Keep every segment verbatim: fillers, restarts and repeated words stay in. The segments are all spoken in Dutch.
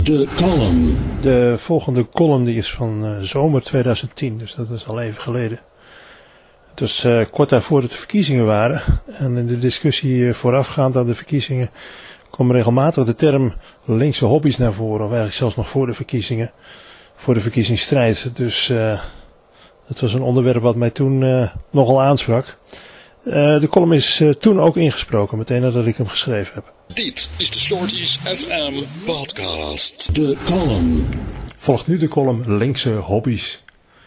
De column. De volgende column die is van uh, zomer tweeduizend tien, dus dat is al even geleden. Het was uh, kort daarvoor dat de verkiezingen waren. En in de discussie uh, voorafgaand aan de verkiezingen kwam regelmatig de term linkse hobby's naar voren. Of eigenlijk zelfs nog voor de verkiezingen. Voor de verkiezingsstrijd. Dus uh, dat was een onderwerp wat mij toen uh, nogal aansprak. Uh, de column is uh, toen ook ingesproken, meteen nadat ik hem geschreven heb. Dit is de Shorties F M podcast. De column. Volgt nu de column linkse hobby's.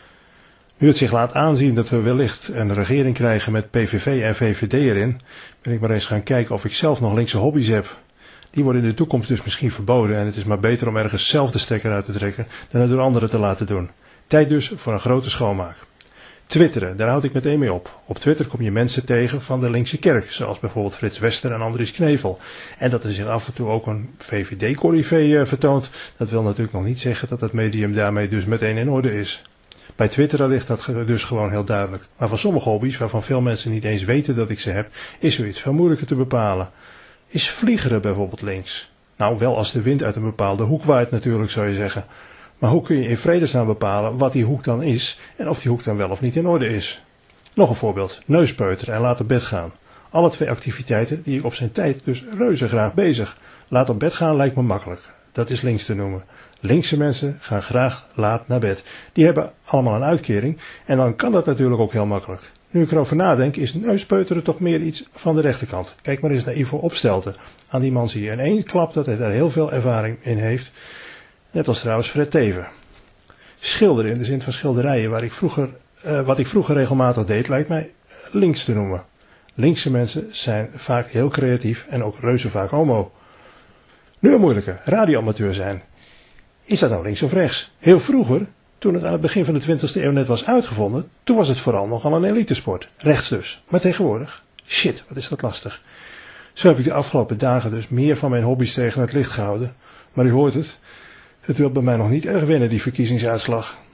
Nu het zich laat aanzien dat we wellicht een regering krijgen met P V V en V V D erin, ben ik maar eens gaan kijken of ik zelf nog linkse hobby's heb. Die worden in de toekomst dus misschien verboden en het is maar beter om ergens zelf de stekker uit te trekken dan het door anderen te laten doen. Tijd dus voor een grote schoonmaak. Twitteren, daar houd ik meteen mee op. Op Twitter kom je mensen tegen van de linkse kerk, zoals bijvoorbeeld Frits Wester en Andries Knevel. En dat er zich af en toe ook een V V D-corrivee uh, vertoont, dat wil natuurlijk nog niet zeggen dat het medium daarmee dus meteen in orde is. Bij Twitter ligt dat dus gewoon heel duidelijk. Maar van sommige hobby's, waarvan veel mensen niet eens weten dat ik ze heb, is zoiets veel moeilijker te bepalen. Is vliegeren bijvoorbeeld links? Nou, wel als de wind uit een bepaalde hoek waait natuurlijk, zou je zeggen. Maar hoe kun je in vredesnaam bepalen wat die hoek dan is en of die hoek dan wel of niet in orde is? Nog een voorbeeld, neuspeuteren en laat op bed gaan. Alle twee activiteiten die ik op zijn tijd dus reuze graag bezig. Laat op bed gaan lijkt me makkelijk. Dat is links te noemen. Linkse mensen gaan graag laat naar bed. Die hebben allemaal een uitkering en dan kan dat natuurlijk ook heel makkelijk. Nu ik erover nadenk is neuspeuteren toch meer iets van de rechterkant. Kijk maar eens naar Ivo Opstelten. Aan die man zie je in één klap dat hij daar heel veel ervaring in heeft. Net als trouwens Fred Teven. Schilderen in de zin van schilderijen, waar ik vroeger, uh, wat ik vroeger regelmatig deed, lijkt mij links te noemen. Linkse mensen zijn vaak heel creatief en ook reuze vaak homo. Nu een moeilijke, radioamateur zijn. Is dat nou links of rechts? Heel vroeger, toen het aan het begin van de twintigste eeuw net was uitgevonden, toen was het vooral nogal een elitesport. Rechts dus. Maar tegenwoordig, shit, wat is dat lastig. Zo heb ik de afgelopen dagen dus meer van mijn hobby's tegen het licht gehouden. Maar u hoort het, het wil bij mij nog niet erg winnen, die verkiezingsuitslag.